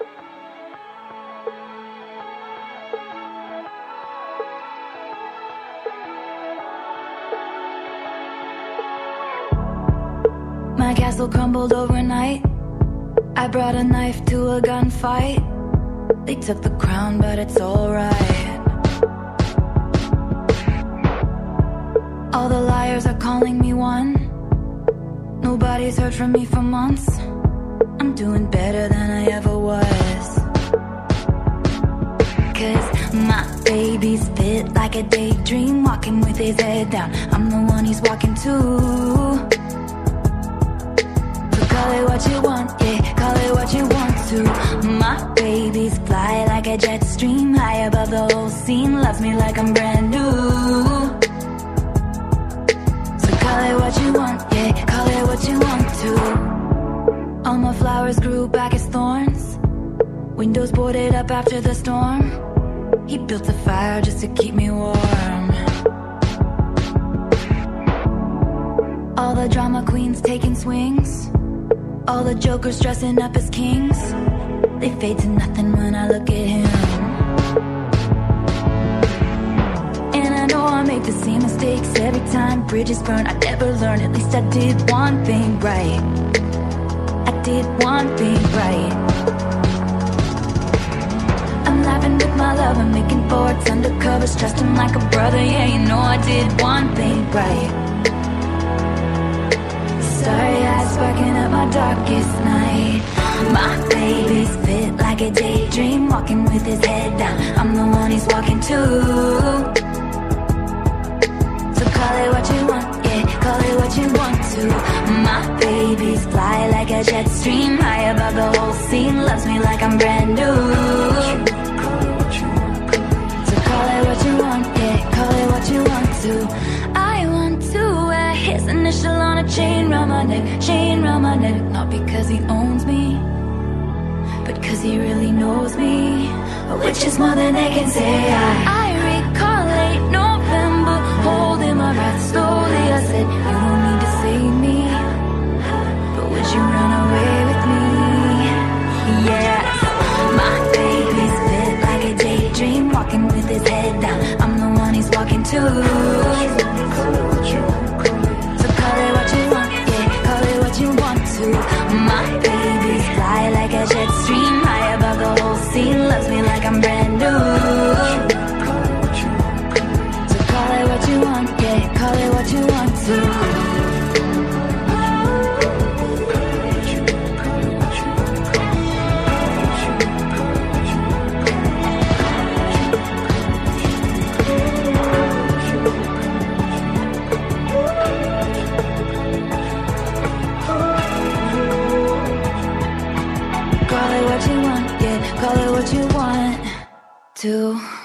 My castle crumbled overnight. I brought a knife to a gunfight. They took the crown, but it's alright. All the liars are calling me one. Nobody's heard from me for months. I'm doing better than I ever was. 'Cause my baby's fit like a daydream, walking with his head down. I'm the one he's walking to. Call it what you want, yeah, call it what you want to. My baby's fly like a jet stream, high above the whole scene, loves me like I'm brand new. So call it what you want, yeah, call it what you want to. All my flowers grew back as thorns, windows boarded up after the storm. He built a fire just to keep me warm. All the drama queens taking swings, all the jokers dressing up as kings. They fade to nothing when I look at him. And I know I make the same mistakes every time. Bridges burn, I never learn. At least I did one thing right. I did one thing right. I'm laughing with my love, I'm making forts undercover, trust him like a brother. Yeah, you know I did one thing right. Starry eyes sparking up my darkest night. My baby's fit like a daydream, walking with his head down. I'm the one he's walking to. So call it what you want, yeah, call it what you want to. My baby's fly like a jet stream, high above the whole scene, loves me like I'm brand new. So call it what you want, yeah, call it what you want to. I want to wear his initial on a chain round my neck, chain round my neck. Not because he owns me, but cause he really knows me, which is more than they can say. I recall late November, holding my breath slowly. I said, you don't need to save me, but would you run away with me? Yes, my baby's fit like a daydream, walking with his head down. I'm the one he's walking to. So call it what you want, yeah, call it what you want to. My baby's fly like a jet stream, high above the whole scene, loves me like I'm brand new. So call it what you want, yeah, call it what you want to. Call it what you want, yeah, call it what you want to.